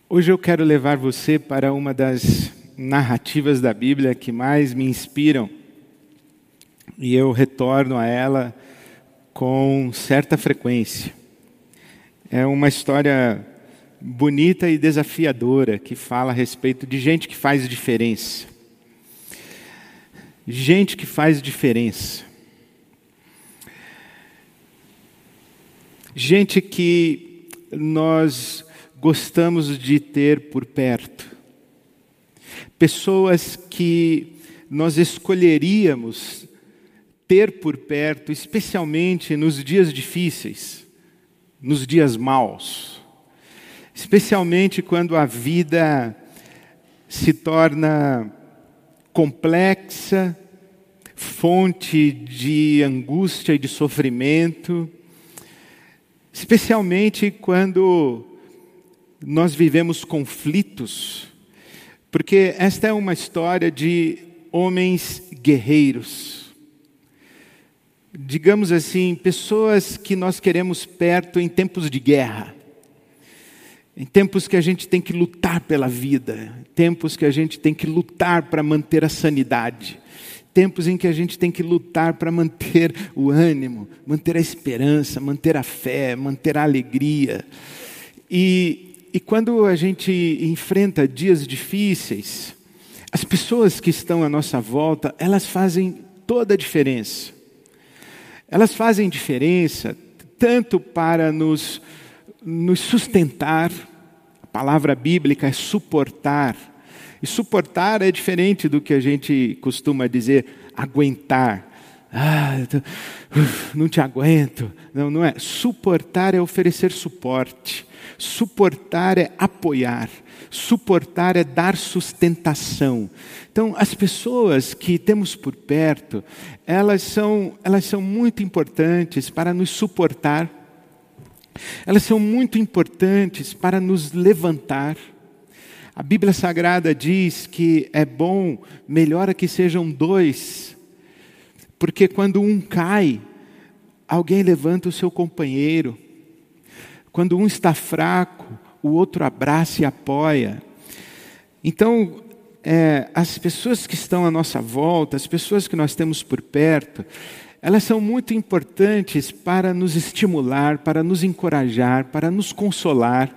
Hoje eu quero levar você para uma das narrativas da Bíblia que mais me inspiram. E eu retorno a ela com certa frequência. É uma história bonita e desafiadora que fala a respeito de gente que faz diferença. Gente que faz diferença. Gente que nós gostamos de ter por perto. Pessoas que nós escolheríamos ter por perto, especialmente nos dias difíceis, nos dias maus. Especialmente quando a vida se torna complexa, fonte de angústia e de sofrimento. Especialmente quando nós vivemos conflitos, porque esta é uma história de homens guerreiros. Digamos assim, pessoas que nós queremos perto em tempos de guerra. Em tempos que a gente tem que lutar pela vida. Tempos que a gente tem que lutar para manter a sanidade. Tempos em que a gente tem que lutar para manter o ânimo, manter a esperança, manter a fé, manter a alegria. E quando a gente enfrenta dias difíceis, as pessoas que estão à nossa volta, elas fazem toda a diferença. Elas fazem diferença tanto para nos sustentar, a palavra bíblica é suportar. E suportar é diferente do que a gente costuma dizer, aguentar. Não te aguento. Não é. Suportar é oferecer suporte. Suportar é apoiar. Suportar é dar sustentação. Então, as pessoas que temos por perto, elas são muito importantes para nos suportar. Elas são muito importantes para nos levantar. A Bíblia Sagrada diz que é bom, melhor é que sejam dois, porque quando um cai, alguém levanta o seu companheiro. Quando um está fraco, o outro abraça e apoia. Então, as pessoas que estão à nossa volta, as pessoas que nós temos por perto, elas são muito importantes para nos estimular, para nos encorajar, para nos consolar.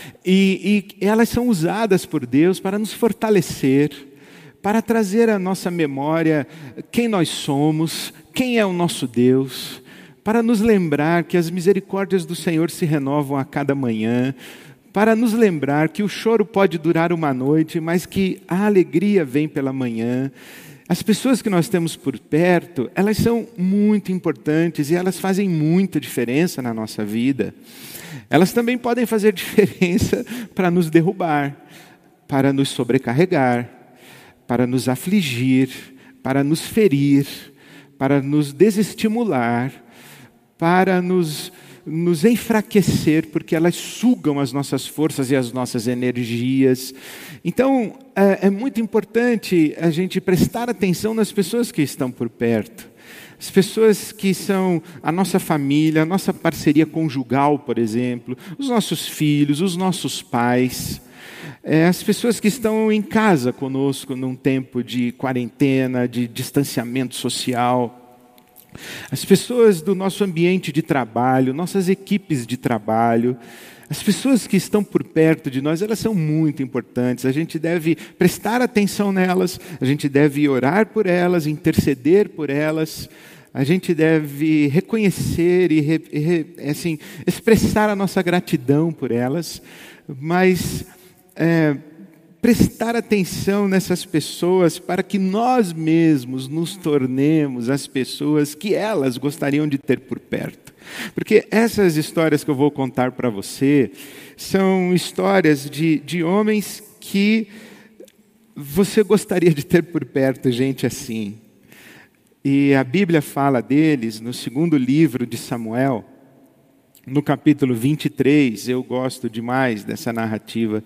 E elas são usadas por Deus para nos fortalecer, para trazer à nossa memória quem nós somos, quem é o nosso Deus, para nos lembrar que as misericórdias do Senhor se renovam a cada manhã, para nos lembrar que o choro pode durar uma noite, mas que a alegria vem pela manhã. As pessoas que nós temos por perto, elas são muito importantes e elas fazem muita diferença na nossa vida. Elas também podem fazer diferença para nos derrubar, para nos sobrecarregar, para nos afligir, para nos ferir, para nos desestimular, para nos enfraquecer, porque elas sugam as nossas forças e as nossas energias. Então, é muito importante a gente prestar atenção nas pessoas que estão por perto. As pessoas que são a nossa família, a nossa parceria conjugal, por exemplo, os nossos filhos, os nossos pais, as pessoas que estão em casa conosco num tempo de quarentena, de distanciamento social, as pessoas do nosso ambiente de trabalho, nossas equipes de trabalho, as pessoas que estão por perto de nós, elas são muito importantes. A gente deve prestar atenção nelas, a gente deve orar por elas, interceder por elas, a gente deve reconhecer e assim, expressar a nossa gratidão por elas, mas prestar atenção nessas pessoas para que nós mesmos nos tornemos as pessoas que elas gostariam de ter por perto. Porque essas histórias que eu vou contar para você são histórias de homens que você gostaria de ter por perto, gente assim. E a Bíblia fala deles no segundo livro de Samuel, no capítulo 23, eu gosto demais dessa narrativa.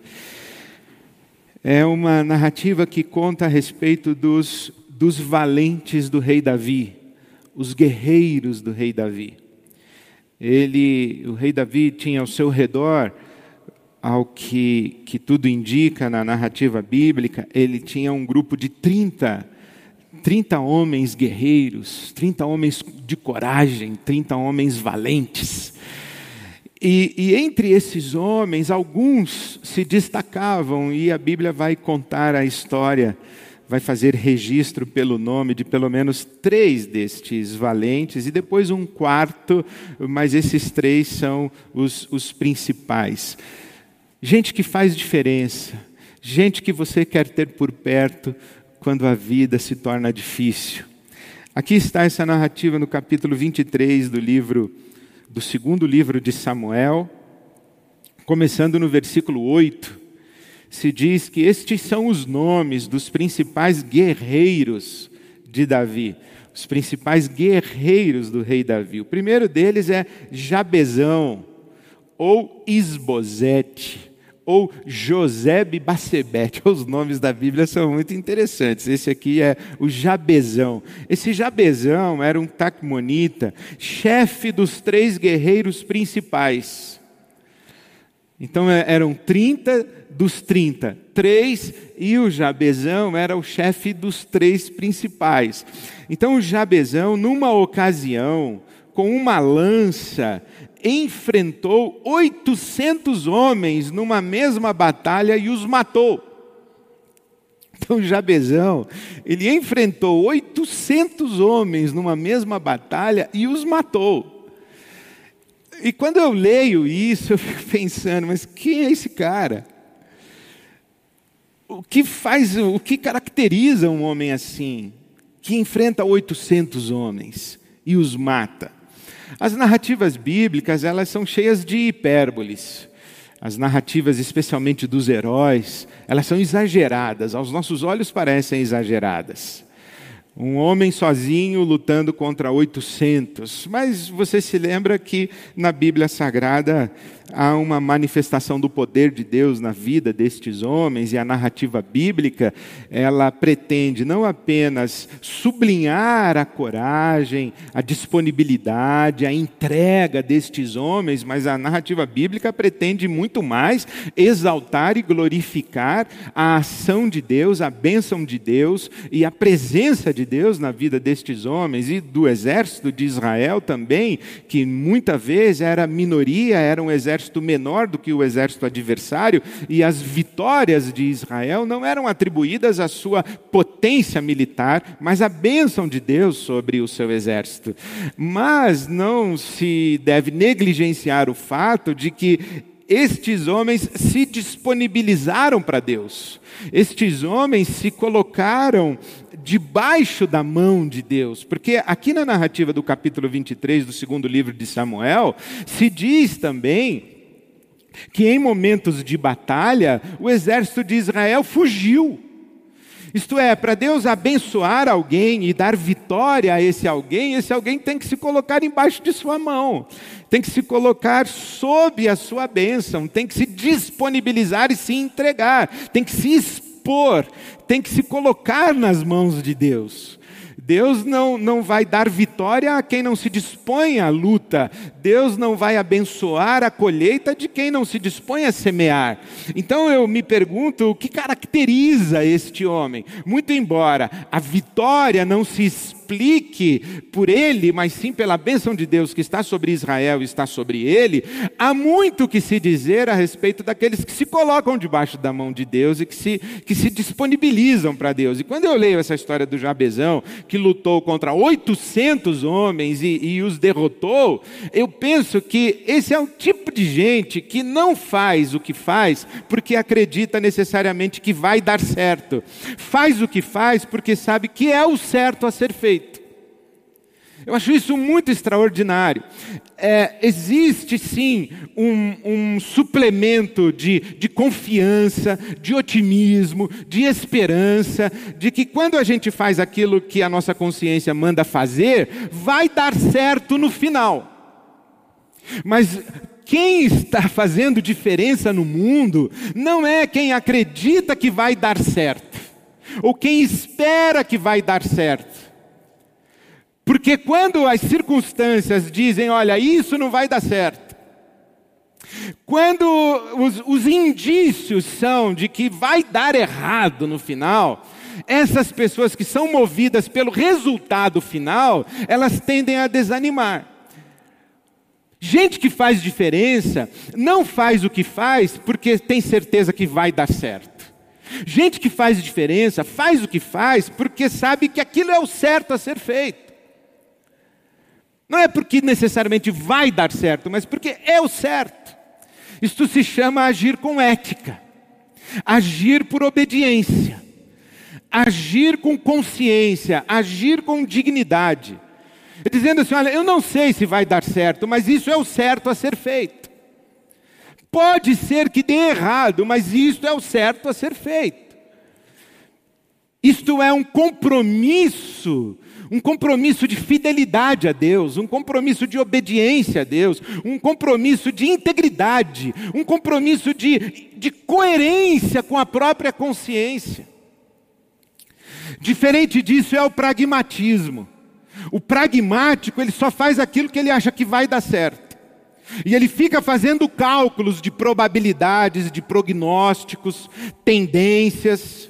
É uma narrativa que conta a respeito dos valentes do rei Davi, os guerreiros do rei Davi. O rei Davi tinha ao seu redor ao que tudo indica na narrativa bíblica, ele tinha um grupo de 30 homens guerreiros, 30 homens de coragem, 30 homens valentes. E entre esses homens, alguns se destacavam, e a Bíblia vai contar a história, vai fazer registro pelo nome de pelo menos 3 destes valentes, e depois um quarto, mas esses 3 são os principais. Gente que faz diferença, gente que você quer ter por perto quando a vida se torna difícil. Aqui está essa narrativa no capítulo 23 do segundo livro de Samuel, começando no versículo 8, se diz que estes são os nomes dos principais guerreiros de Davi, os principais guerreiros do rei Davi. O primeiro deles é Jabezão, ou Isbosete, ou Josebe-Basebete. Os nomes da Bíblia são muito interessantes. Esse aqui é o Jabezão. Esse Jabezão era um tacmonita, chefe dos 3 guerreiros principais. Então eram 30 dos 30, 3, e o Jabezão era o chefe dos 3 principais. Então o Jabezão, numa ocasião, com uma lança, enfrentou 800 homens numa mesma batalha e os matou. Então Jabezão, ele enfrentou 800 homens numa mesma batalha e os matou. E quando eu leio isso, eu fico pensando, mas quem é esse cara? O que caracteriza um homem assim, que enfrenta 800 homens e os mata? As narrativas bíblicas, elas são cheias de hipérboles. As narrativas, especialmente dos heróis, elas são exageradas. Aos nossos olhos parecem exageradas. Um homem sozinho lutando contra 800. Mas você se lembra que na Bíblia Sagrada há uma manifestação do poder de Deus na vida destes homens, e a narrativa bíblica, ela pretende não apenas sublinhar a coragem, a disponibilidade, a entrega destes homens, mas a narrativa bíblica pretende muito mais exaltar e glorificar a ação de Deus, a bênção de Deus e a presença de Deus na vida destes homens e do exército de Israel também, que muitas vezes era minoria, era um exército menor do que o exército adversário, e as vitórias de Israel não eram atribuídas à sua potência militar, mas à bênção de Deus sobre o seu exército. Mas não se deve negligenciar o fato de que estes homens se disponibilizaram para Deus. Estes homens se colocaram debaixo da mão de Deus. Porque aqui na narrativa do capítulo 23 do segundo livro de Samuel, se diz também que em momentos de batalha, o exército de Israel fugiu. Isto é, para Deus abençoar alguém e dar vitória a esse alguém tem que se colocar embaixo de sua mão, tem que se colocar sob a sua bênção, tem que se disponibilizar e se entregar, tem que se expor, tem que se colocar nas mãos de Deus. Deus não vai dar vitória a quem não se dispõe à luta. Deus não vai abençoar a colheita de quem não se dispõe a semear. Então eu me pergunto, o que caracteriza este homem? Muito embora a vitória não se explique por ele, mas sim pela bênção de Deus que está sobre Israel e está sobre ele, há muito que se dizer a respeito daqueles que se colocam debaixo da mão de Deus e que se disponibilizam para Deus. E quando eu leio essa história do Jabezão, que lutou contra 800 homens e os derrotou, eu penso que esse é o tipo de gente que não faz o que faz porque acredita necessariamente que vai dar certo. Faz o que faz porque sabe que é o certo a ser feito. Eu acho isso muito extraordinário. Existe sim um suplemento de confiança, de otimismo, de esperança, de que quando a gente faz aquilo que a nossa consciência manda fazer, vai dar certo no final. Mas quem está fazendo diferença no mundo não é quem acredita que vai dar certo, ou quem espera que vai dar certo. Porque quando as circunstâncias dizem, olha, isso não vai dar certo, Quando os indícios são de que vai dar errado no final, essas pessoas que são movidas pelo resultado final, elas tendem a desanimar. Gente que faz diferença, não faz o que faz porque tem certeza que vai dar certo. Gente que faz diferença, faz o que faz porque sabe que aquilo é o certo a ser feito. Não é porque necessariamente vai dar certo, mas porque é o certo. Isto se chama agir com ética, agir por obediência, agir com consciência, agir com dignidade. Dizendo assim, olha, eu não sei se vai dar certo, mas isso é o certo a ser feito. Pode ser que dê errado, mas isto é o certo a ser feito. Isto é um compromisso de fidelidade a Deus, um compromisso de obediência a Deus, um compromisso de integridade, um compromisso de coerência com a própria consciência. Diferente disso é o pragmatismo. O pragmático, ele só faz aquilo que ele acha que vai dar certo. E ele fica fazendo cálculos de probabilidades, de prognósticos, tendências.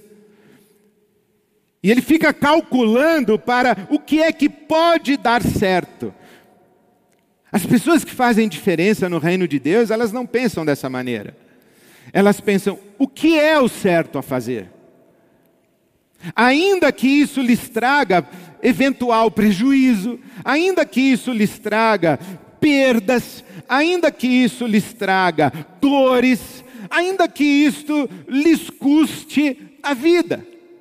E ele fica calculando para o que é que pode dar certo. As pessoas que fazem diferença no reino de Deus, elas não pensam dessa maneira. Elas pensam, o que é o certo a fazer? Ainda que isso lhes traga eventual prejuízo, ainda que isso lhes traga perdas, ainda que isso lhes traga dores, ainda que isto lhes custe a vida.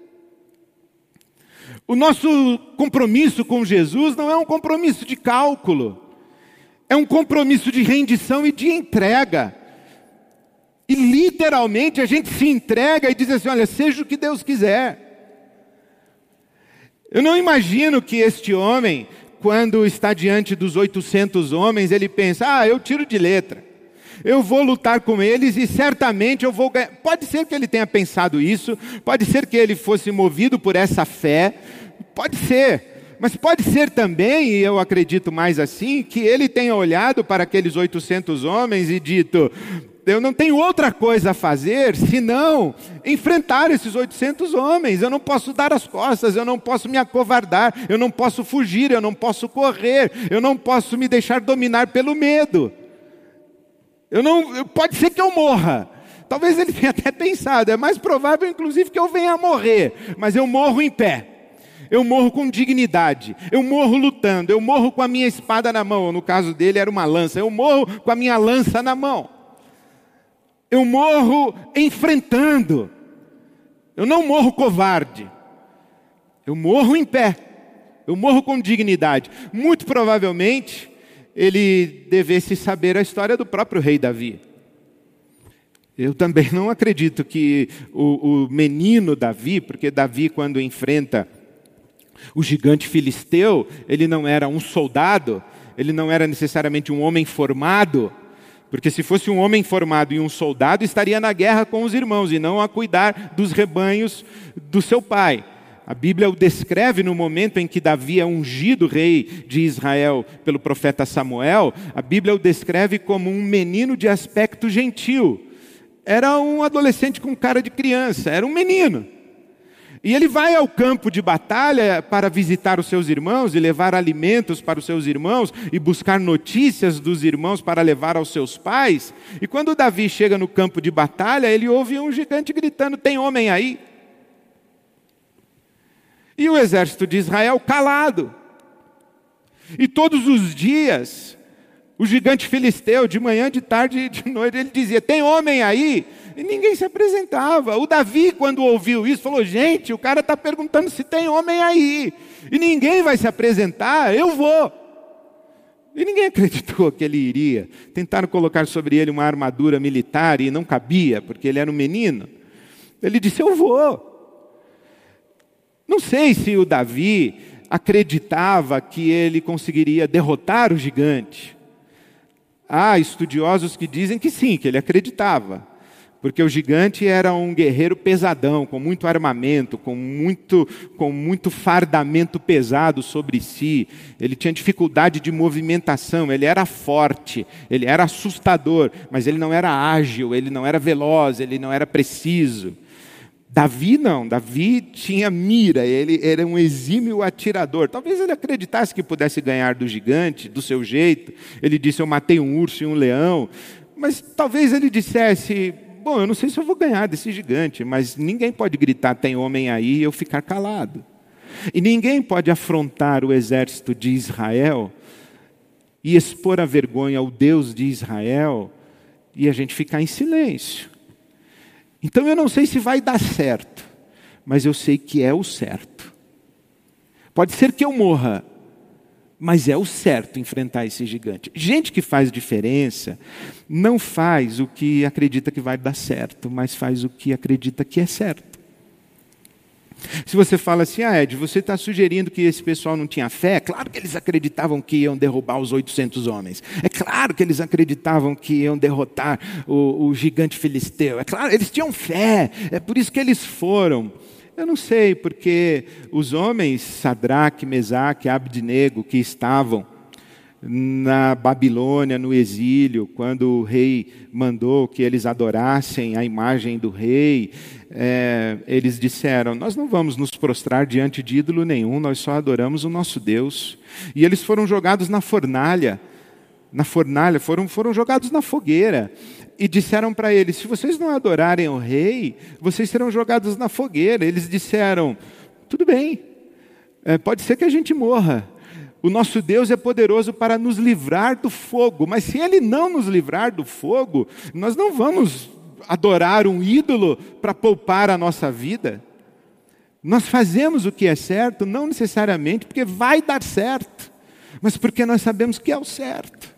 O nosso compromisso com Jesus não é um compromisso de cálculo, é um compromisso de rendição e de entrega. E literalmente a gente se entrega e diz assim, olha, seja o que Deus quiser. Eu não imagino que este homem, quando está diante dos 800 homens, ele pensa, eu tiro de letra. Eu vou lutar com eles e certamente eu vou ganhar. Pode ser que ele tenha pensado isso, pode ser que ele fosse movido por essa fé, pode ser. Mas pode ser também, e eu acredito mais assim, que ele tenha olhado para aqueles 800 homens e dito, eu não tenho outra coisa a fazer senão enfrentar esses 800 homens. Eu não posso dar as costas, eu não posso me acovardar, eu não posso fugir, eu não posso correr, eu não posso me deixar dominar pelo medo. Pode ser que eu morra. Talvez ele tenha até pensado, é mais provável inclusive que eu venha a morrer, mas eu morro em pé. Eu morro com dignidade, eu morro lutando, eu morro com a minha espada na mão. No caso dele era uma lança, eu morro com a minha lança na mão. Eu morro enfrentando. Eu não morro covarde. Eu morro em pé. Eu morro com dignidade. Muito provavelmente, ele devesse saber a história do próprio rei Davi. Eu também não acredito que o menino Davi, porque Davi quando enfrenta o gigante filisteu, ele não era um soldado, ele não era necessariamente um homem formado, porque se fosse um homem formado e um soldado, estaria na guerra com os irmãos e não a cuidar dos rebanhos do seu pai. A Bíblia o descreve no momento em que Davi é ungido rei de Israel pelo profeta Samuel, a Bíblia o descreve como um menino de aspecto gentil. Era um adolescente com cara de criança, era um menino. E ele vai ao campo de batalha para visitar os seus irmãos e levar alimentos para os seus irmãos e buscar notícias dos irmãos para levar aos seus pais. E quando Davi chega no campo de batalha, ele ouve um gigante gritando, tem homem aí? E o exército de Israel calado. E todos os dias, o gigante filisteu, de manhã, de tarde e de noite, ele dizia, tem homem aí? E ninguém se apresentava. O Davi, quando ouviu isso, falou, gente, o cara está perguntando se tem homem aí. E ninguém vai se apresentar, eu vou. E ninguém acreditou que ele iria. Tentaram colocar sobre ele uma armadura militar e não cabia, porque ele era um menino. Ele disse, eu vou. Não sei se o Davi acreditava que ele conseguiria derrotar o gigante. Há estudiosos que dizem que sim, que ele acreditava. Porque o gigante era um guerreiro pesadão, com muito armamento, com muito fardamento pesado sobre si. Ele tinha dificuldade de movimentação, ele era forte, ele era assustador, mas ele não era ágil, ele não era veloz, ele não era preciso. Davi não, Davi tinha mira, ele era um exímio atirador. Talvez ele acreditasse que pudesse ganhar do gigante, do seu jeito. Ele disse, eu matei um urso e um leão. Mas talvez ele dissesse, bom, eu não sei se eu vou ganhar desse gigante, mas ninguém pode gritar, tem homem aí, e eu ficar calado. E ninguém pode afrontar o exército de Israel e expor a vergonha ao Deus de Israel e a gente ficar em silêncio. Então eu não sei se vai dar certo, mas eu sei que é o certo. Pode ser que eu morra, mas é o certo enfrentar esse gigante. Gente que faz diferença não faz o que acredita que vai dar certo, mas faz o que acredita que é certo. Se você fala assim, Ed, você está sugerindo que esse pessoal não tinha fé? É claro que eles acreditavam que iam derrubar os 800 homens. É claro que eles acreditavam que iam derrotar o gigante filisteu. É claro, eles tinham fé, é por isso que eles foram. Eu não sei, porque os homens, Sadraque, Mesaque, Abdenego, que estavam na Babilônia, no exílio, quando o rei mandou que eles adorassem a imagem do rei, eles disseram, nós não vamos nos prostrar diante de ídolo nenhum, nós só adoramos o nosso Deus. E eles foram jogados na fornalha, foram jogados na fogueira. E disseram para eles, se vocês não adorarem o rei, vocês serão jogados na fogueira. Eles disseram, tudo bem, pode ser que a gente morra. O nosso Deus é poderoso para nos livrar do fogo, mas se Ele não nos livrar do fogo, nós não vamos adorar um ídolo para poupar a nossa vida. Nós fazemos o que é certo, não necessariamente porque vai dar certo, mas porque nós sabemos que é o certo.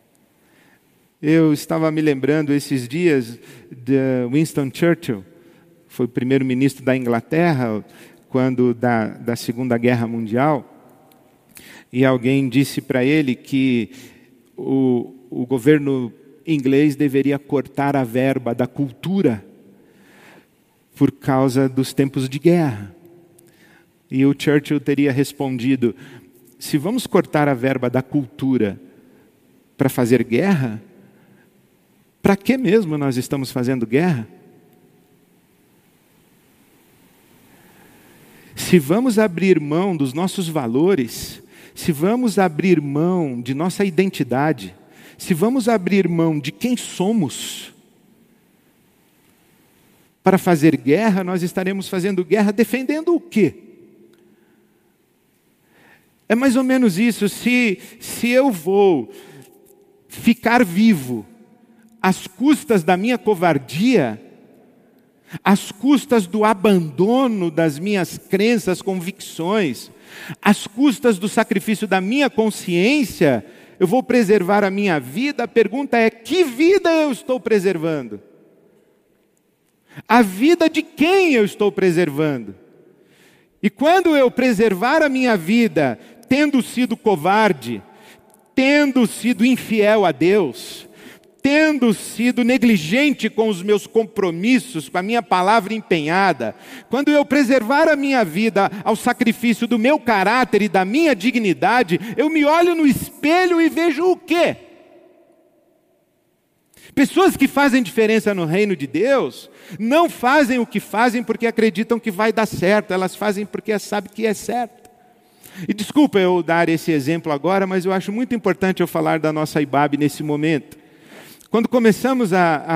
Eu estava me lembrando esses dias de Winston Churchill, foi o primeiro-ministro da Inglaterra, quando da Segunda Guerra Mundial, e alguém disse para ele que o governo inglês deveria cortar a verba da cultura por causa dos tempos de guerra. E o Churchill teria respondido, se vamos cortar a verba da cultura para fazer guerra, para que mesmo nós estamos fazendo guerra? Se vamos abrir mão dos nossos valores, se vamos abrir mão de nossa identidade, se vamos abrir mão de quem somos, para fazer guerra, nós estaremos fazendo guerra defendendo o quê? É mais ou menos isso, se eu vou ficar vivo às custas da minha covardia, às custas do abandono das minhas crenças, convicções, às custas do sacrifício da minha consciência, eu vou preservar a minha vida. A pergunta é, que vida eu estou preservando? A vida de quem eu estou preservando? E quando eu preservar a minha vida, tendo sido covarde, tendo sido infiel a Deus, tendo sido negligente com os meus compromissos, com a minha palavra empenhada, quando eu preservar a minha vida ao sacrifício do meu caráter e da minha dignidade, eu me olho no espelho e vejo o quê? Pessoas que fazem diferença no reino de Deus, não fazem o que fazem porque acreditam que vai dar certo, elas fazem porque sabem que é certo. E desculpa eu dar esse exemplo agora, mas eu acho muito importante eu falar da nossa IBAB nesse momento. Quando começamos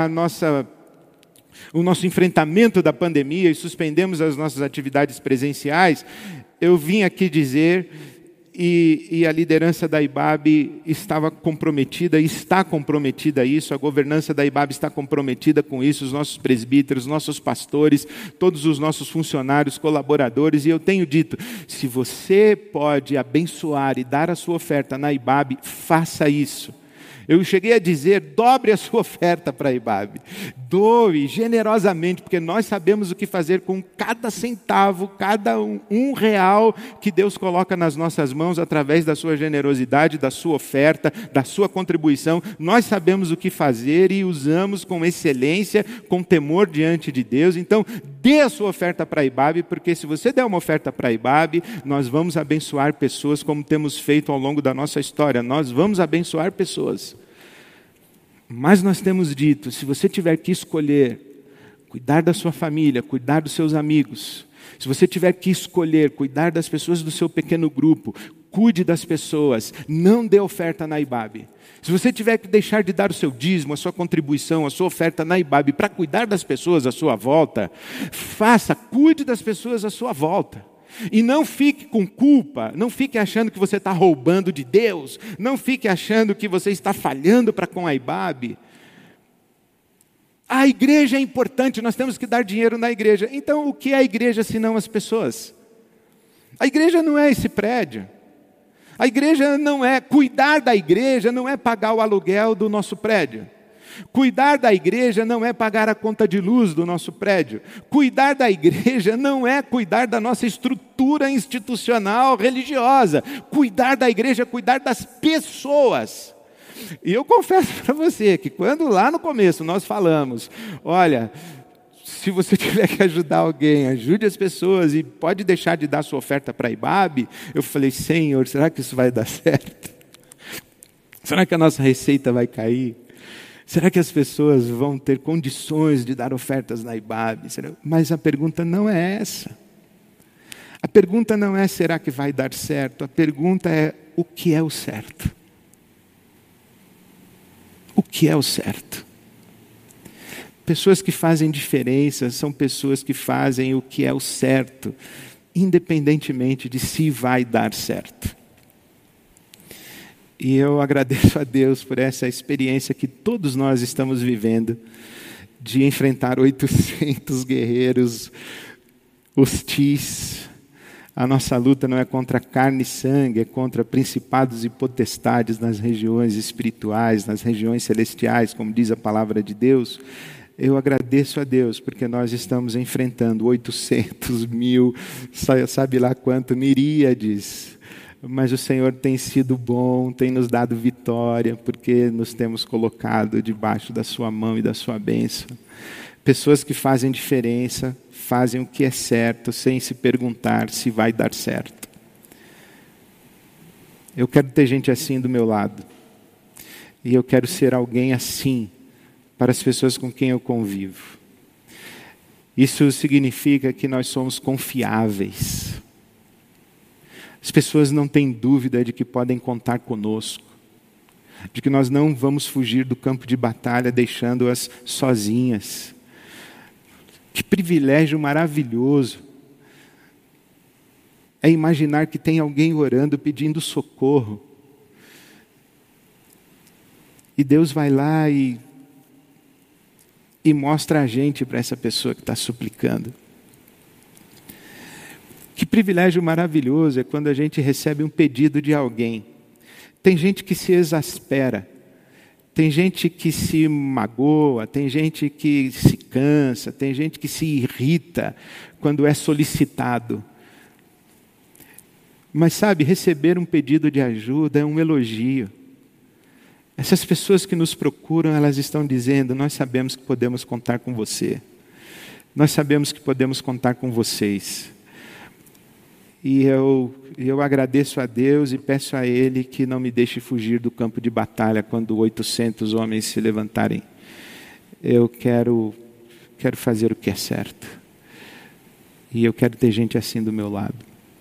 o nosso enfrentamento da pandemia e suspendemos as nossas atividades presenciais, eu vim aqui dizer, e a liderança da IBAB estava comprometida, está comprometida a isso, a governança da IBAB está comprometida com isso, os nossos presbíteros, nossos pastores, todos os nossos funcionários, colaboradores, e eu tenho dito, se você pode abençoar e dar a sua oferta na IBAB, faça isso. Eu cheguei a dizer, dobre a sua oferta para a IBAB. Doe generosamente, porque nós sabemos o que fazer com cada centavo, cada um real que Deus coloca nas nossas mãos através da sua generosidade, da sua oferta, da sua contribuição. Nós sabemos o que fazer e usamos com excelência, com temor diante de Deus. Então, dê a sua oferta para a IBAB, porque se você der uma oferta para a IBAB, nós vamos abençoar pessoas como temos feito ao longo da nossa história. Nós vamos abençoar pessoas. Mas nós temos dito, se você tiver que escolher cuidar da sua família, cuidar dos seus amigos, se você tiver que escolher cuidar das pessoas do seu pequeno grupo, cuide das pessoas, não dê oferta na IBAB. Se você tiver que deixar de dar o seu dízimo, a sua contribuição, a sua oferta na IBAB para cuidar das pessoas à sua volta, cuide das pessoas à sua volta. E não fique com culpa, não fique achando que você está roubando de Deus, não fique achando que você está falhando para com a IBAB. A igreja é importante, nós temos que dar dinheiro na igreja. Então o que é a igreja senão as pessoas? A igreja não é esse prédio. A igreja não é, cuidar da igreja não é pagar o aluguel do nosso prédio. Cuidar da igreja não é pagar a conta de luz do nosso prédio. Cuidar da igreja não é cuidar da nossa estrutura institucional religiosa. Cuidar da igreja é cuidar das pessoas. E eu confesso para você que quando lá no começo nós falamos, olha, se você tiver que ajudar alguém, ajude as pessoas e pode deixar de dar sua oferta para a IBAB, eu falei, Senhor, será que isso vai dar certo? Será que a nossa receita vai cair? Será que as pessoas vão ter condições de dar ofertas na IBAB? Mas a pergunta não é essa. A pergunta não é será que vai dar certo? A pergunta é o que é o certo? O que é o certo? Pessoas que fazem diferença são pessoas que fazem o que é o certo, independentemente de se vai dar certo. E eu agradeço a Deus por essa experiência que todos nós estamos vivendo, de enfrentar 800 guerreiros hostis. A nossa luta não é contra carne e sangue, é contra principados e potestades nas regiões espirituais, nas regiões celestiais, como diz a palavra de Deus. Eu agradeço a Deus, porque nós estamos enfrentando 800 mil, sabe lá quanto, miríades. Mas o Senhor tem sido bom, tem nos dado vitória, porque nos temos colocado debaixo da sua mão e da sua bênção. Pessoas que fazem diferença, fazem o que é certo, sem se perguntar se vai dar certo. Eu quero ter gente assim do meu lado. E eu quero ser alguém assim para as pessoas com quem eu convivo. Isso significa que nós somos confiáveis. As pessoas não têm dúvida de que podem contar conosco, de que nós não vamos fugir do campo de batalha deixando-as sozinhas. Que privilégio maravilhoso é imaginar que tem alguém orando, pedindo socorro. E Deus vai lá e mostra a gente para essa pessoa que está suplicando. Que privilégio maravilhoso é quando a gente recebe um pedido de alguém. Tem gente que se exaspera, tem gente que se magoa, tem gente que se cansa, tem gente que se irrita quando é solicitado. Mas sabe, receber um pedido de ajuda é um elogio. Essas pessoas que nos procuram, elas estão dizendo, nós sabemos que podemos contar com você. Nós sabemos que podemos contar com vocês. E eu agradeço a Deus e peço a Ele que não me deixe fugir do campo de batalha quando 800 homens se levantarem. Eu quero fazer o que é certo. E eu quero ter gente assim do meu lado.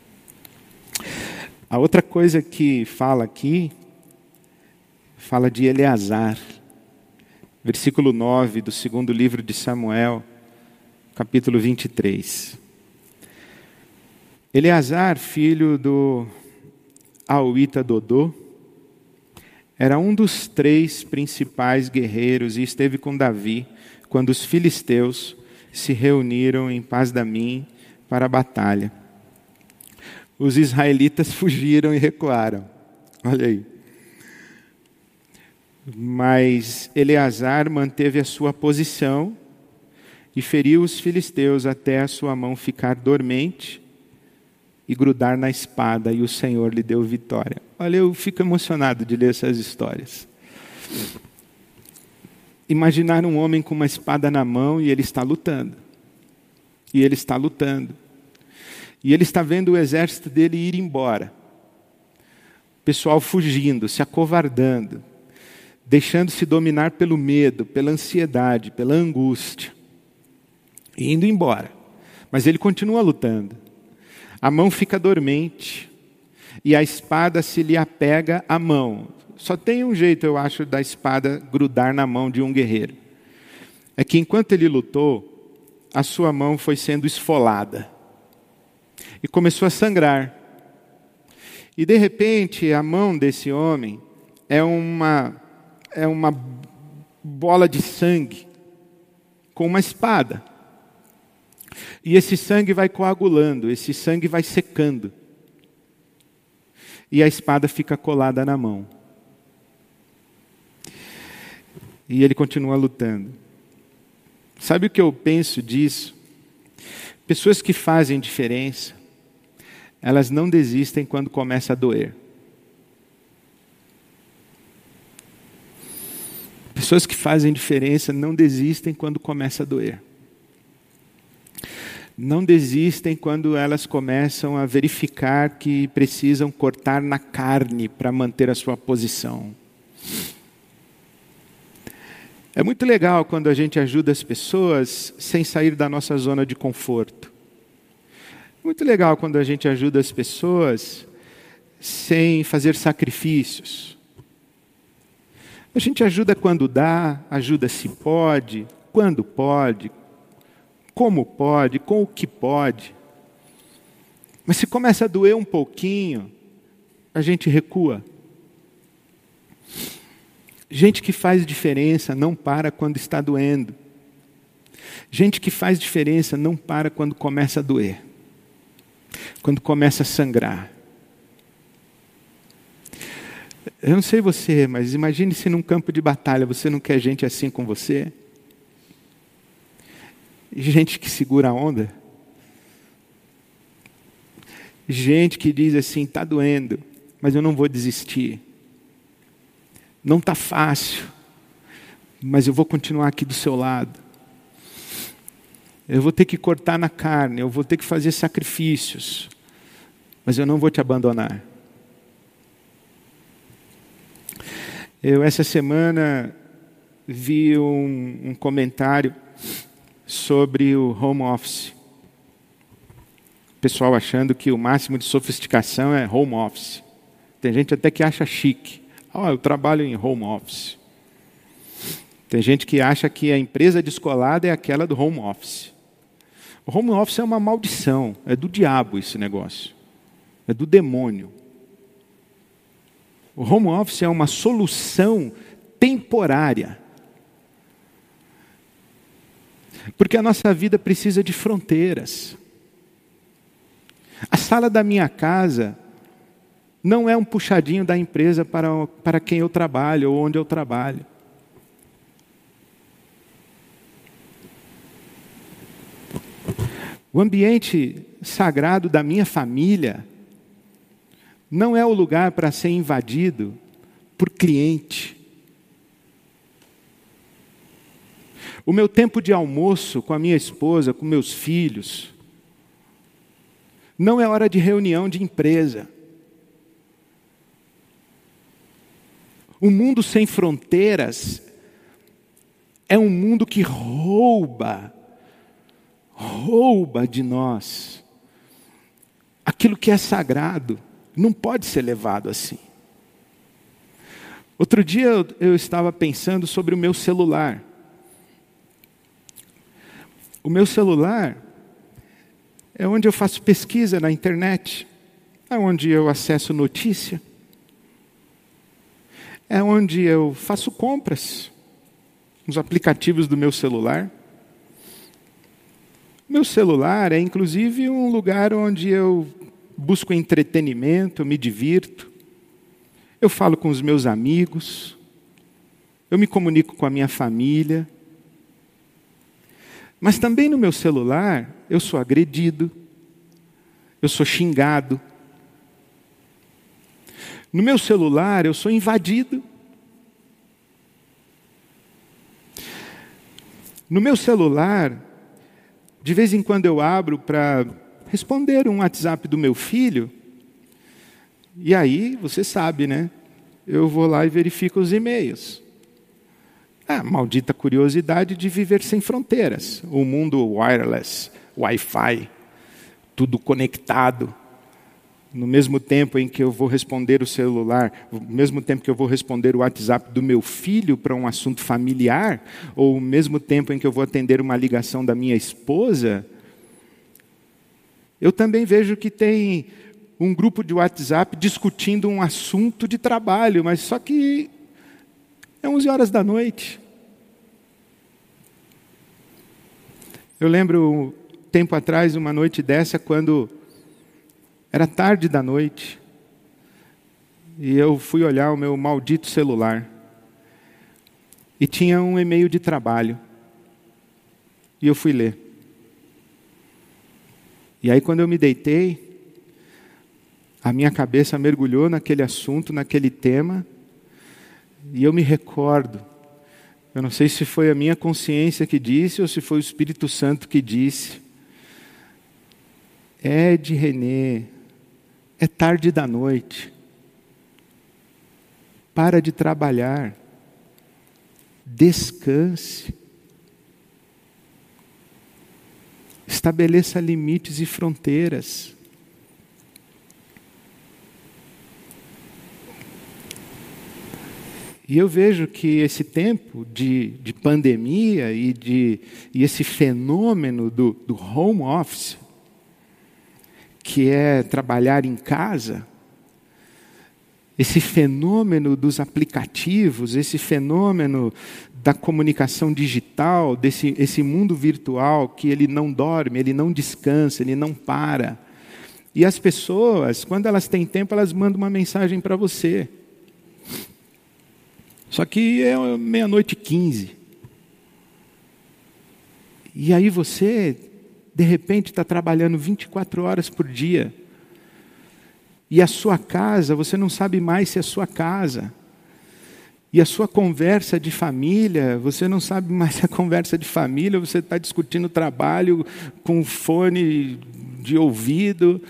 A outra coisa que fala aqui, fala de Eleazar. Versículo 9 do 2º livro de Samuel, capítulo 23. Eleazar, filho do Auíta Dodô, era um dos 3 principais guerreiros e esteve com Davi quando os filisteus se reuniram em Pas-damim para a batalha. Os israelitas fugiram e recuaram. Olha aí. Mas Eleazar manteve a sua posição e feriu os filisteus até a sua mão ficar dormente e grudar na espada, e o Senhor lhe deu vitória. Olha, eu fico emocionado de ler essas histórias. Imaginar um homem com uma espada na mão e ele está lutando. E ele está lutando. E ele está vendo o exército dele ir embora. O pessoal fugindo, se acovardando, deixando-se dominar pelo medo, pela ansiedade, pela angústia. E indo embora. Mas ele continua lutando. A mão fica dormente. E a espada se lhe apega à mão. Só tem um jeito, eu acho, da espada grudar na mão de um guerreiro. É que enquanto ele lutou, a sua mão foi sendo esfolada. E começou a sangrar. E de repente, a mão desse homem é uma bola de sangue com uma espada. E esse sangue vai coagulando, esse sangue vai secando. E a espada fica colada na mão. E ele continua lutando. Sabe o que eu penso disso? Pessoas que fazem diferença, elas não desistem quando começa a doer. Pessoas que fazem diferença não desistem quando começa a doer. Não desistem quando elas começam a verificar que precisam cortar na carne para manter a sua posição. É muito legal quando a gente ajuda as pessoas sem sair da nossa zona de conforto. Muito legal quando a gente ajuda as pessoas sem fazer sacrifícios. A gente ajuda quando dá, ajuda se pode, quando pode, como pode, com o que pode. Mas se começa a doer um pouquinho, a gente recua. Gente que faz diferença não para quando está doendo. Gente que faz diferença não para quando começa a doer. Quando começa a sangrar. Eu não sei você, mas imagine se num campo de batalha você não quer gente assim com você. Gente que segura a onda. Gente que diz assim, está doendo, mas eu não vou desistir. Não está fácil, mas eu vou continuar aqui do seu lado. Eu vou ter que cortar na carne, eu vou ter que fazer sacrifícios, mas eu não vou te abandonar. Eu, essa semana, vi um comentário sobre o home office. O pessoal achando que o máximo de sofisticação é home office. Tem gente até que acha chique. Eu trabalho em home office. Tem gente que acha que a empresa descolada é aquela do home office. O home office é uma maldição, é do diabo esse negócio. É do demônio. O home office é uma solução temporária. Porque a nossa vida precisa de fronteiras. A sala da minha casa não é um puxadinho da empresa para quem eu trabalho ou onde eu trabalho. O ambiente sagrado da minha família não é o lugar para ser invadido por cliente. O meu tempo de almoço com a minha esposa, com meus filhos, não é hora de reunião de empresa. O mundo sem fronteiras é um mundo que rouba de nós aquilo que é sagrado. Não pode ser levado assim. Outro dia eu estava pensando sobre o meu celular. O meu celular é onde eu faço pesquisa na internet, é onde eu acesso notícia, é onde eu faço compras nos aplicativos do meu celular. Meu celular é inclusive um lugar onde eu busco entretenimento, me divirto, eu falo com os meus amigos. eu me comunico com a minha família, mas também no meu celular eu sou agredido, eu sou xingado. No meu celular eu sou invadido. No meu celular, de vez em quando eu abro para responder um WhatsApp do meu filho, e aí, você sabe, né? Eu vou lá e verifico os e-mails. A maldita curiosidade de viver sem fronteiras. O mundo wireless, Wi-Fi, tudo conectado. No mesmo tempo em que eu vou responder o celular, no mesmo tempo que eu vou responder o WhatsApp do meu filho para um assunto familiar, ou ao mesmo tempo em que eu vou atender uma ligação da minha esposa, eu também vejo que tem um grupo de WhatsApp discutindo um assunto de trabalho, mas só que é 11 horas da noite. Eu lembro, tempo atrás, uma noite dessa, quando era tarde da noite, e eu fui olhar o meu maldito celular, e tinha um e-mail de trabalho, e eu fui ler. E aí, quando eu me deitei, a minha cabeça mergulhou naquele assunto, naquele tema, e eu me recordo, eu não sei se foi a minha consciência que disse, ou se foi o Espírito Santo que disse: Ed René, é tarde da noite, para de trabalhar, descanse, estabeleça limites e fronteiras. E eu vejo que esse tempo de pandemia e esse fenômeno do home office, que é trabalhar em casa, esse fenômeno dos aplicativos, esse fenômeno da comunicação digital, esse mundo virtual que ele não dorme, ele não descansa, ele não para. E as pessoas, quando elas têm tempo, elas mandam uma mensagem para você. Só que é 00:15. E aí você, de repente, está trabalhando 24 horas por dia. E a sua casa, você não sabe mais se é sua casa. E a sua conversa de família, você não sabe mais se é conversa de família, você está discutindo trabalho com fone de ouvido.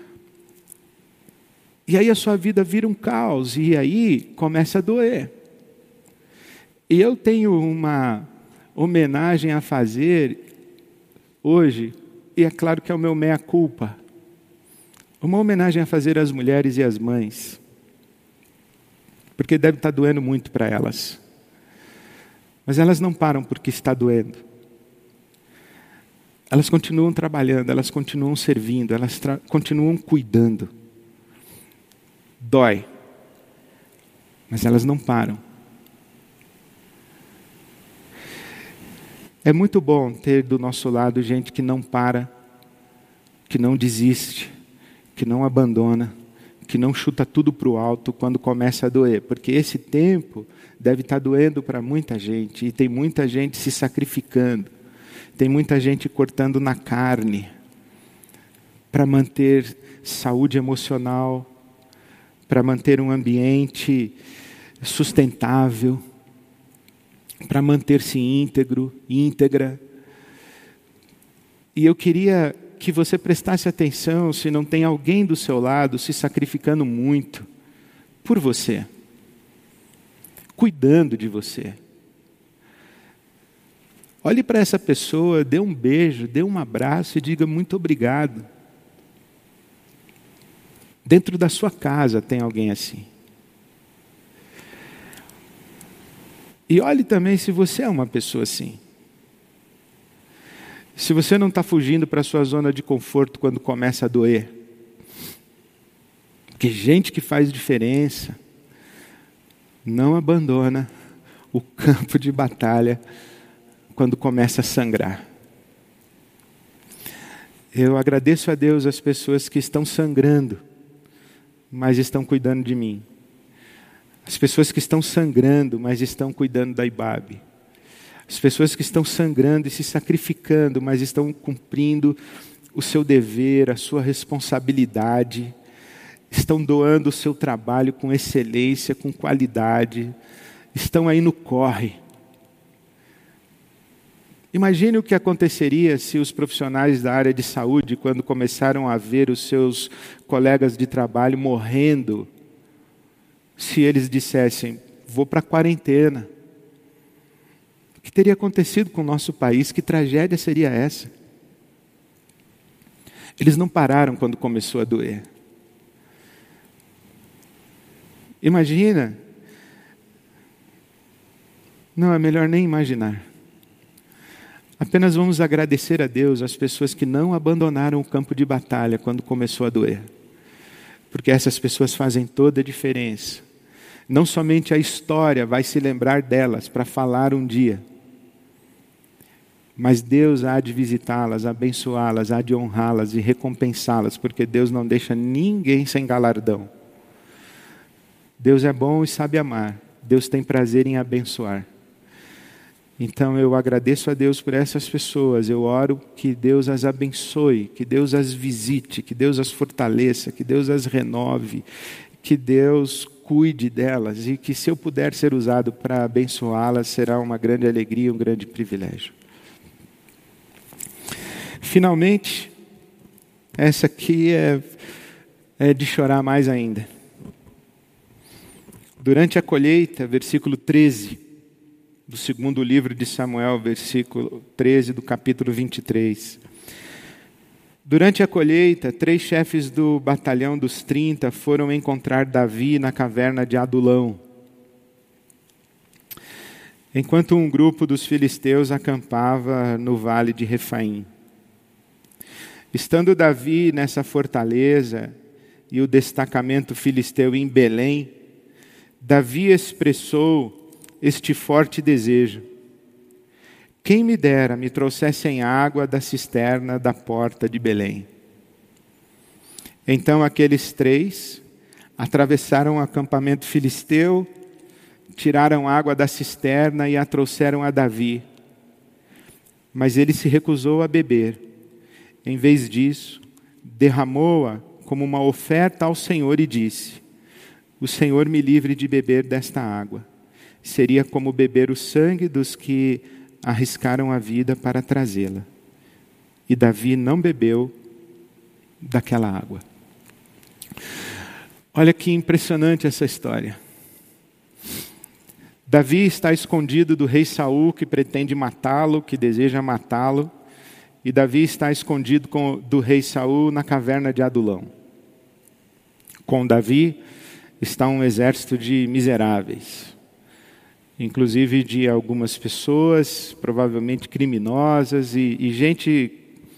E aí a sua vida vira um caos, e aí começa a doer. E eu tenho uma homenagem a fazer hoje, e é claro que é o meu meia-culpa. Uma homenagem a fazer às mulheres e às mães, porque deve estar doendo muito para elas. Mas elas não param porque está doendo. Elas continuam trabalhando, elas continuam servindo, elas continuam cuidando. Dói, mas elas não param. É muito bom ter do nosso lado gente que não para, que não desiste, que não abandona, que não chuta tudo para o alto quando começa a doer. Porque esse tempo deve estar doendo para muita gente, e tem muita gente se sacrificando, tem muita gente cortando na carne, para manter saúde emocional, para manter um ambiente sustentável, para manter-se íntegra. E eu queria que você prestasse atenção se não tem alguém do seu lado se sacrificando muito por você, cuidando de você. Olhe para essa pessoa, dê um beijo, dê um abraço e diga muito obrigado. Dentro da sua casa tem alguém assim. E olhe também se você é uma pessoa assim. Se você não está fugindo para a sua zona de conforto quando começa a doer. Porque gente que faz diferença não abandona o campo de batalha quando começa a sangrar. Eu agradeço a Deus as pessoas que estão sangrando, mas estão cuidando de mim. As pessoas que estão sangrando, mas estão cuidando da Ibabe. As pessoas que estão sangrando e se sacrificando, mas estão cumprindo o seu dever, a sua responsabilidade. Estão doando o seu trabalho com excelência, com qualidade. Estão aí no corre. Imagine o que aconteceria se os profissionais da área de saúde, quando começaram a ver os seus colegas de trabalho morrendo, se eles dissessem, vou para a quarentena. O que teria acontecido com o nosso país? Que tragédia seria essa? Eles não pararam quando começou a doer. Imagina. Não, é melhor nem imaginar. Apenas vamos agradecer a Deus as pessoas que não abandonaram o campo de batalha quando começou a doer. Porque essas pessoas fazem toda a diferença. Não somente a história vai se lembrar delas para falar um dia, mas Deus há de visitá-las, abençoá-las, há de honrá-las e recompensá-las, porque Deus não deixa ninguém sem galardão. Deus é bom e sabe amar. Deus tem prazer em abençoar. Então eu agradeço a Deus por essas pessoas. Eu oro que Deus as abençoe, que Deus as visite, que Deus as fortaleça, que Deus as renove, que Deus cuide delas e que, se eu puder ser usado para abençoá-las, será uma grande alegria, um grande privilégio. Finalmente, essa aqui é de chorar mais ainda. Durante a colheita, versículo 13, do segundo livro de Samuel, versículo 13 do capítulo 23. Durante a colheita, 3 chefes do batalhão dos 30 foram encontrar Davi na caverna de Adulão, enquanto um grupo dos filisteus acampava no vale de Refaim. Estando Davi nessa fortaleza e o destacamento filisteu em Belém, Davi expressou este forte desejo: quem me dera me trouxessem água da cisterna da porta de Belém. Então aqueles 3 atravessaram o acampamento filisteu, tiraram água da cisterna e a trouxeram a Davi. Mas ele se recusou a beber. Em vez disso, derramou-a como uma oferta ao Senhor e disse: o Senhor me livre de beber desta água. Seria como beber o sangue dos que arriscaram a vida para trazê-la. E Davi não bebeu daquela água. Olha que impressionante essa história. Davi está escondido do rei Saul, que pretende matá-lo, que deseja matá-lo. E Davi está escondido do rei Saul na caverna de Adulão. Com Davi está um exército de miseráveis, inclusive de algumas pessoas, provavelmente criminosas, e gente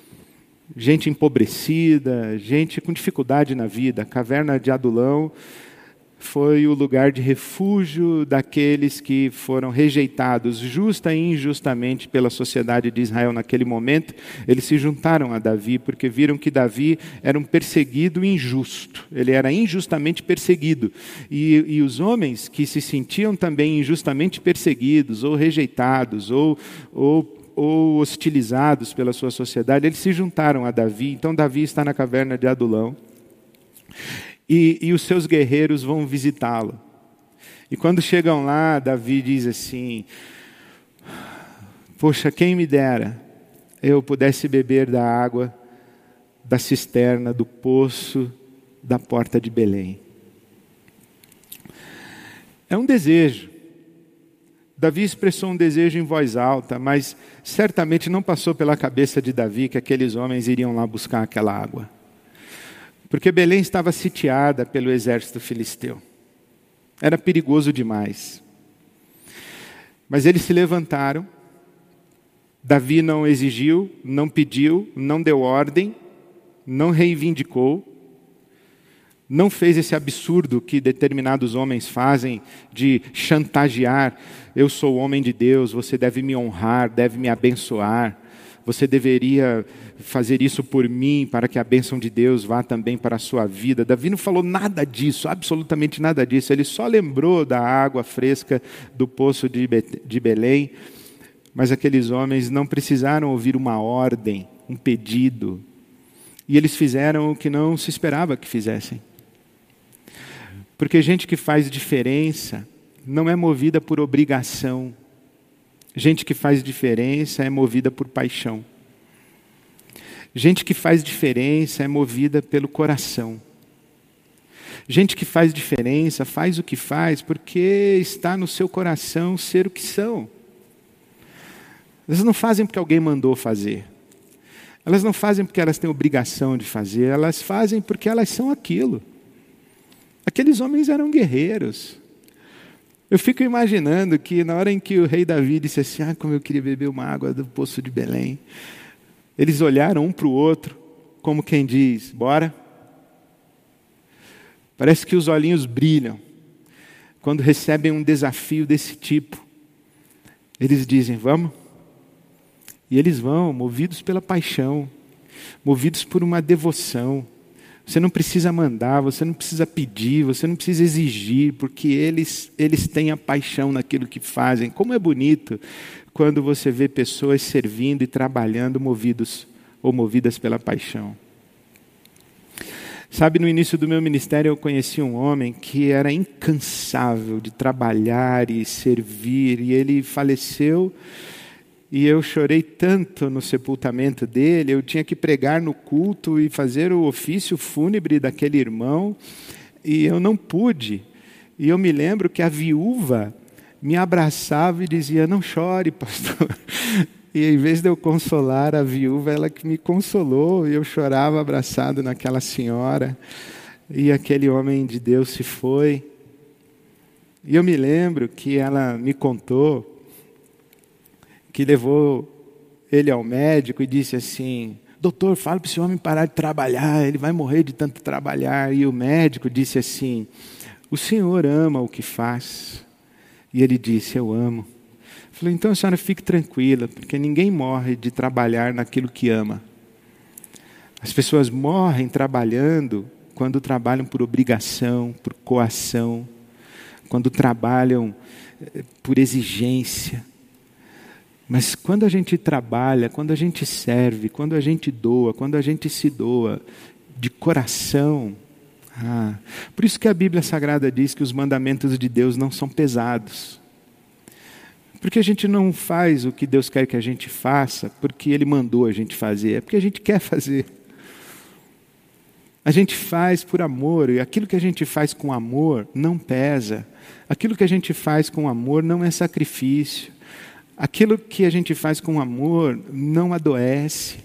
empobrecida, gente com dificuldade na vida. A caverna de Adulão foi o lugar de refúgio daqueles que foram rejeitados justa e injustamente pela sociedade de Israel naquele momento. Eles se juntaram a Davi porque viram que Davi era um perseguido injusto. Ele era injustamente perseguido. E os homens que se sentiam também injustamente perseguidos ou rejeitados ou hostilizados pela sua sociedade, eles se juntaram a Davi. Então Davi está na caverna de Adulão. E os seus guerreiros vão visitá-lo. E quando chegam lá, Davi diz assim: poxa, quem me dera eu pudesse beber da água da cisterna, do poço, da porta de Belém. É um desejo. Davi expressou um desejo em voz alta, mas certamente não passou pela cabeça de Davi que aqueles homens iriam lá buscar aquela água. Porque Belém estava sitiada pelo exército filisteu. Era perigoso demais. Mas eles se levantaram. Davi não exigiu, não pediu, não deu ordem, não reivindicou, não fez esse absurdo que determinados homens fazem de chantagear: eu sou homem de Deus, você deve me honrar, deve me abençoar, você deveria fazer isso por mim, para que a bênção de Deus vá também para a sua vida. Davi não falou nada disso, absolutamente nada disso. Ele só lembrou da água fresca do poço de Belém. Mas aqueles homens não precisaram ouvir uma ordem, um pedido. E eles fizeram o que não se esperava que fizessem. Porque gente que faz diferença não é movida por obrigação. Gente que faz diferença é movida por paixão. Gente que faz diferença é movida pelo coração. Gente que faz diferença faz o que faz porque está no seu coração ser o que são. Elas não fazem porque alguém mandou fazer. Elas não fazem porque elas têm obrigação de fazer. Elas fazem porque elas são aquilo. Aqueles homens eram guerreiros. Eu fico imaginando que na hora em que o rei Davi disse assim, como eu queria beber uma água do poço de Belém. Eles olharam um para o outro, como quem diz, bora. Parece que os olhinhos brilham quando recebem um desafio desse tipo. Eles dizem, vamos? E eles vão, movidos pela paixão, movidos por uma devoção. Você não precisa mandar, você não precisa pedir, você não precisa exigir, porque eles têm a paixão naquilo que fazem. Como é bonito quando você vê pessoas servindo e trabalhando movidos ou movidas pela paixão. Sabe, no início do meu ministério eu conheci um homem que era incansável de trabalhar e servir, e ele faleceu. E eu chorei tanto no sepultamento dele, eu tinha que pregar no culto e fazer o ofício fúnebre daquele irmão, e eu não pude. E eu me lembro que a viúva me abraçava e dizia, não chore, pastor. E em vez de eu consolar a viúva, ela que me consolou, e eu chorava abraçado naquela senhora, e aquele homem de Deus se foi. E eu me lembro que ela me contou, que levou ele ao médico e disse assim, doutor, fala para esse homem parar de trabalhar, ele vai morrer de tanto trabalhar. E o médico disse assim, o senhor ama o que faz? E ele disse, eu amo. Falei, então a senhora fique tranquila, porque ninguém morre de trabalhar naquilo que ama. As pessoas morrem trabalhando quando trabalham por obrigação, por coação, quando trabalham por exigência. Mas quando a gente trabalha, quando a gente serve, quando a gente doa, quando a gente se doa de coração, por isso que a Bíblia Sagrada diz que os mandamentos de Deus não são pesados. Porque a gente não faz o que Deus quer que a gente faça porque Ele mandou a gente fazer, é porque a gente quer fazer. A gente faz por amor, e aquilo que a gente faz com amor não pesa. Aquilo que a gente faz com amor não é sacrifício. Aquilo que a gente faz com amor não adoece.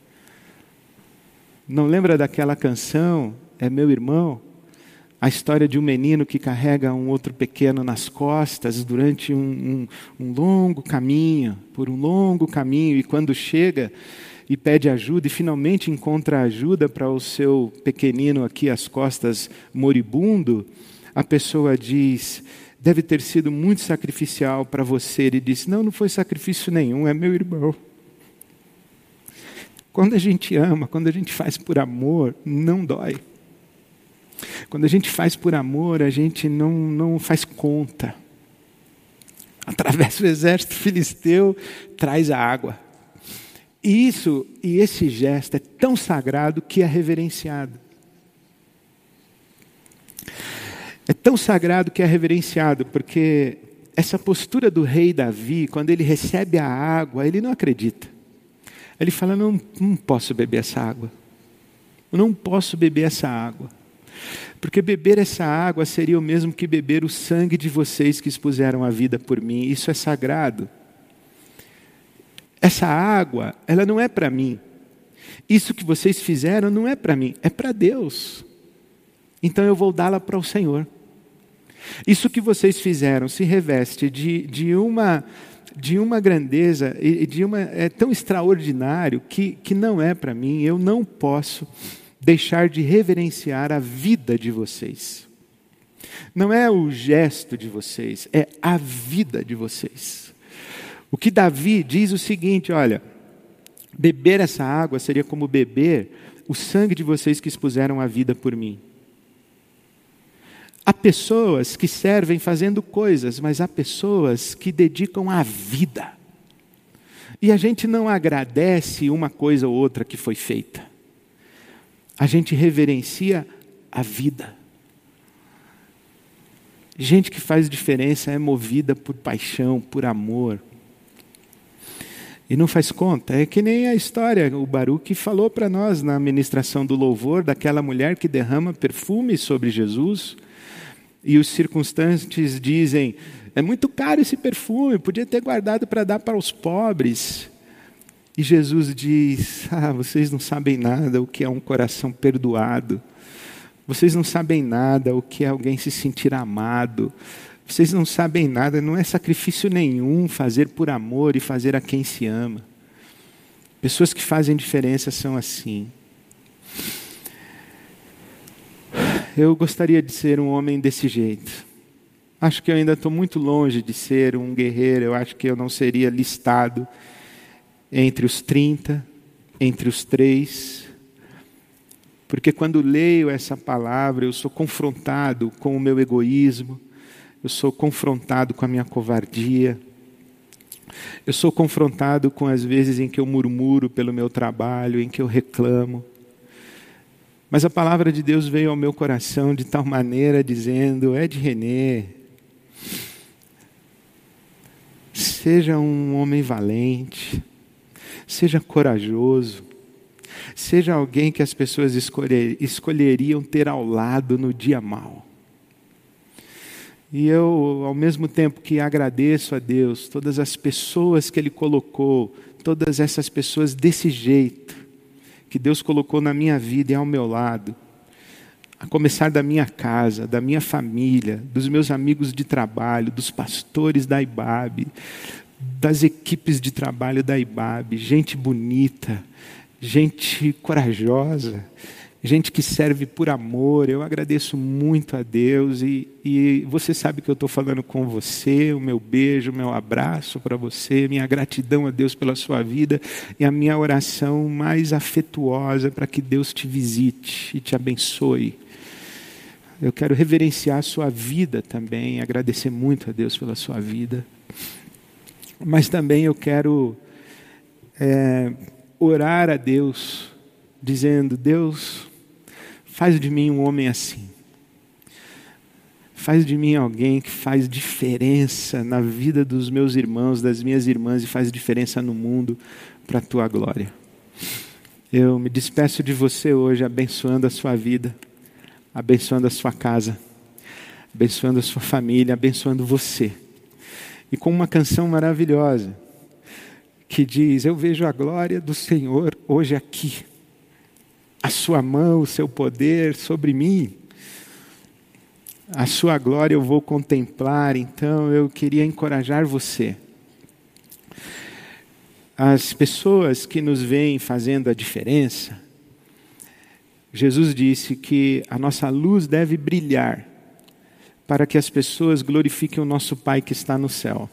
Não lembra daquela canção, É Meu Irmão? A história de um menino que carrega um outro pequeno nas costas durante um longo caminho, por um longo caminho, e quando chega e pede ajuda e finalmente encontra ajuda para o seu pequenino aqui às costas moribundo, a pessoa diz, deve ter sido muito sacrificial para você. Ele disse, não foi sacrifício nenhum, é meu irmão. Quando a gente ama, quando a gente faz por amor, não dói. Quando a gente faz por amor, a gente não faz conta. Atravessa o exército filisteu, traz a água. E esse gesto é tão sagrado que é reverenciado. É tão sagrado que é reverenciado, porque essa postura do rei Davi, quando ele recebe a água, ele não acredita. Ele fala, não posso beber essa água. Eu não posso beber essa água. Porque beber essa água seria o mesmo que beber o sangue de vocês que expuseram a vida por mim. Isso é sagrado. Essa água, ela não é para mim. Isso que vocês fizeram não é para mim, é para Deus. Então eu vou dá-la para o Senhor. Isso que vocês fizeram se reveste de uma grandeza, é tão extraordinário que não é para mim. Eu não posso deixar de reverenciar a vida de vocês. Não é o gesto de vocês, é a vida de vocês. O que Davi diz o seguinte, olha, Beber essa água seria como beber o sangue de vocês que expuseram a vida por mim. Há pessoas que servem fazendo coisas, mas há pessoas que dedicam a vida. E a gente não agradece uma coisa ou outra que foi feita. A gente reverencia a vida. Gente que faz diferença é movida por paixão, por amor. E não faz conta. É que nem a história, o Baruch falou para nós na ministração do louvor, daquela mulher que derrama perfume sobre Jesus. E os circunstantes dizem, é muito caro esse perfume, podia ter guardado para dar para os pobres. E Jesus diz, vocês não sabem nada o que é um coração perdoado. Vocês não sabem nada o que é alguém se sentir amado. Vocês não sabem nada, não é sacrifício nenhum fazer por amor e fazer a quem se ama. Pessoas que fazem diferença são assim. Eu gostaria de ser um homem desse jeito. Acho que eu ainda estou muito longe de ser um guerreiro. Eu acho que eu não seria listado entre os 30, entre os 3. Porque quando leio essa palavra, eu sou confrontado com o meu egoísmo. Eu sou confrontado com a minha covardia. Eu sou confrontado com as vezes em que eu murmuro pelo meu trabalho, em que eu reclamo. Mas a palavra de Deus veio ao meu coração de tal maneira, dizendo, Ed René, seja um homem valente, seja corajoso, seja alguém que as pessoas escolheriam ter ao lado no dia mau. E eu, ao mesmo tempo que agradeço a Deus, todas as pessoas que Ele colocou, todas essas pessoas desse jeito, que Deus colocou na minha vida e ao meu lado, a começar da minha casa, da minha família, dos meus amigos de trabalho, dos pastores da IBAB, das equipes de trabalho da IBAB, gente bonita, gente corajosa, gente que serve por amor. Eu agradeço muito a Deus e você sabe que eu estou falando com você. O meu beijo, o meu abraço para você, minha gratidão a Deus pela sua vida e a minha oração mais afetuosa para que Deus te visite e te abençoe. Eu quero reverenciar a sua vida também, agradecer muito a Deus pela sua vida. Mas também eu quero orar a Deus, dizendo, Deus, faz de mim um homem assim. Faz de mim alguém que faz diferença na vida dos meus irmãos, das minhas irmãs, e faz diferença no mundo para a tua glória. Eu me despeço de você hoje, abençoando a sua vida, abençoando a sua casa, abençoando a sua família, abençoando você. E com uma canção maravilhosa, que diz, eu vejo a glória do Senhor hoje aqui. A sua mão, o seu poder sobre mim. A sua glória eu vou contemplar. Então eu queria encorajar você. As pessoas que nos veem fazendo a diferença, Jesus disse que a nossa luz deve brilhar para que as pessoas glorifiquem o nosso Pai que está no céu.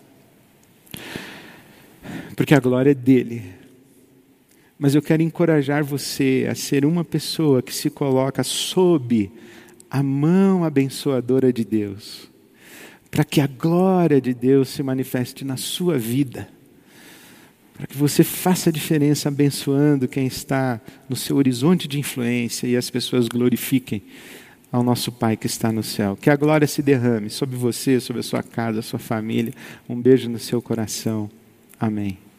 Porque a glória é dele. Mas eu quero encorajar você a ser uma pessoa que se coloca sob a mão abençoadora de Deus, para que a glória de Deus se manifeste na sua vida, para que você faça a diferença abençoando quem está no seu horizonte de influência e as pessoas glorifiquem ao nosso Pai que está no céu. Que a glória se derrame sobre você, sobre a sua casa, a sua família. Um beijo no seu coração. Amém.